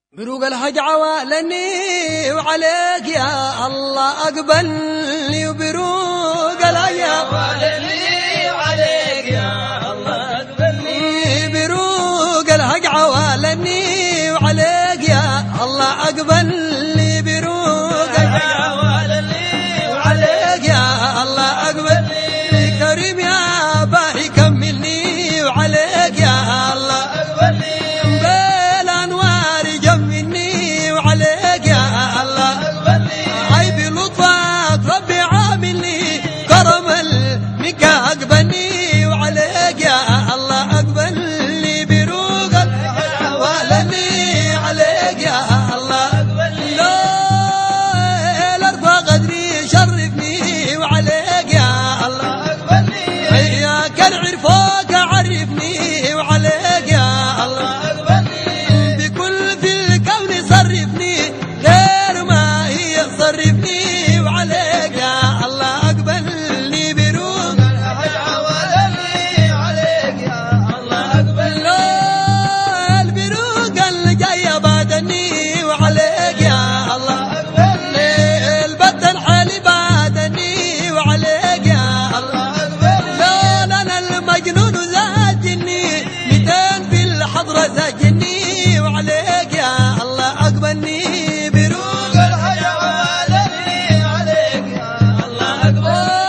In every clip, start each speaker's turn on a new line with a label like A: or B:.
A: بروق الهجع والني وعليك يا الله أقبلني وبروق الهجع والني وعليك يا الله أقبلني بروق الهجع والني وعليك يا الله أقبلني بروق الهجع والني وعليك يا الله أقبلني كريم يا باهي كملني وعليك يا الله أقبلني أقبلني وعليك يا الله أقبلني بروق الهجع والني عليك يا الله أقبلني الأرض قدري شرفني وعليك يا الله أقبلني إياك العرفوك عرفني وعليك يا الله أقبلني بكل في الكون صرفني غير ما هي صرفني وعليك يا الله أقبلني بروق وعليك يا الله أقبلني البت الحالي بعدني وعليك يا الله أقبلني لون أنا المجنون زاجني 200 في الحضرة زاجني وعليك يا الله أقبلني بروق الهجع والني عليك يا الله أقبلني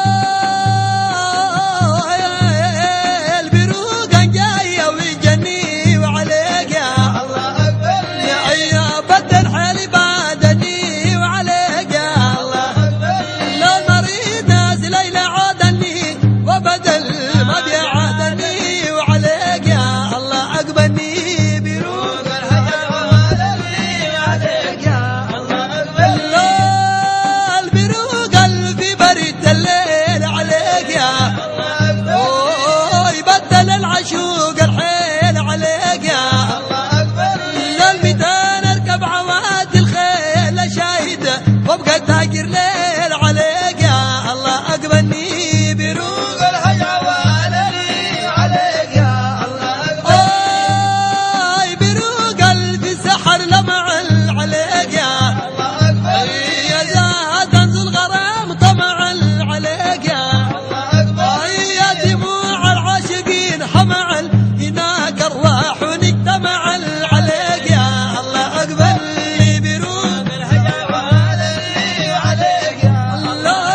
A: البروق جاية وجني وعليك يا الله أقبلني يا بدل حالي بعدني وعليك يا الله لو مريض نازل إلى عادني وبدل ما بيعادني وعليك يا الله أقبلني بروق الهجع والني عليك يا الله أقبلني البروق في برد الليل عليك يا الله أقبلني يبدل العشوق الحيل عليك يا الله أقبلني الميدان اركب عواد الخيل شاهدة وابقى تاجر ليل عليك يا الله أقبلني بروق الهجع والني عليك يا الله أقبلني بروق في سحر لمع عليك يا الله أقبلني يا زاد انزل غرام طمع عليك يا الله أقبلني يا دموع العاشقين حمع هناك الراح ونجتمع عليك يا الله أقبلني بروق الهجع والني عليك يا الله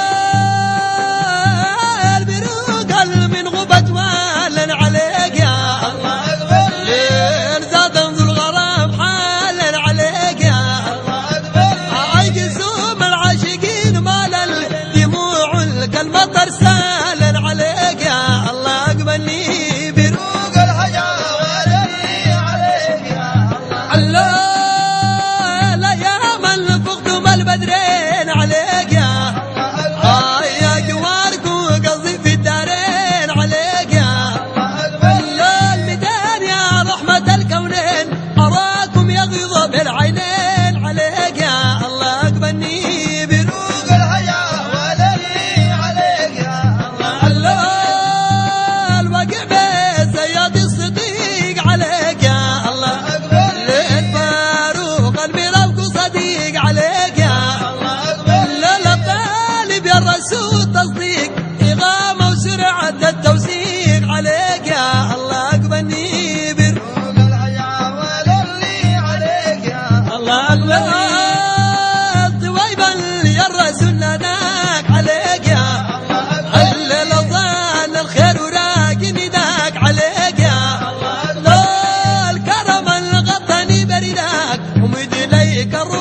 A: البروق من غبت والا عليك يا الله أقبلني زاد انزل غرام حالا عليك يا الله أقبلني جسوم العاشقين مال الدموع كالمطر سالا عليك يا الله أقبلني بروق الهجع والني عليك يا الله لا يا من فقتم البدرين عليك يا الله يا جوارك وقصدي في الدارين عليك يا الله الميدان يا رحمة الكونين أراكم يغيظ بالعينين عليك يا الله أقبلني بروق الهجع والني عليك يا الله الوقع بسياد الصديق عليك يا الله الفاروق المرافق صديق عليك يا الله الطالب يا الرسول تصديق إغامة وسرعة التوثيق عليك يا الله أقبلني بروق الهجع والني عليك يا الله أقبلني طويبا يا الرسول ناداك عليك يا الله الأظان الخير وراقني ذاك عليك يا الله الكرم الغطني برداك ومد إليك الروح